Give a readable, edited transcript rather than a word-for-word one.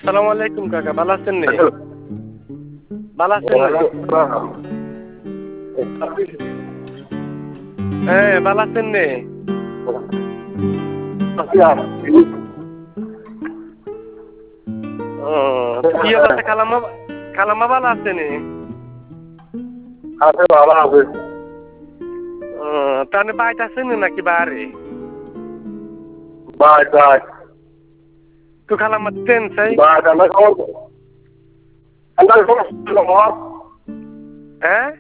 আসসালামু আলাইকুম কাকা, ভালো আছেন নে? ভালো আছেন নে? হ্যাঁ, ভালো আছেন নে? ও, কি অবস্থা? খালাম্মা ভালো আছে নে? আছে ভালো আছে। ও, তাহলে বাইতে আছেন নাকি বাড়ি? বাই বাই তো খালাম্মা তেন চাই? বাই আমরা খবর হ্যাঁ?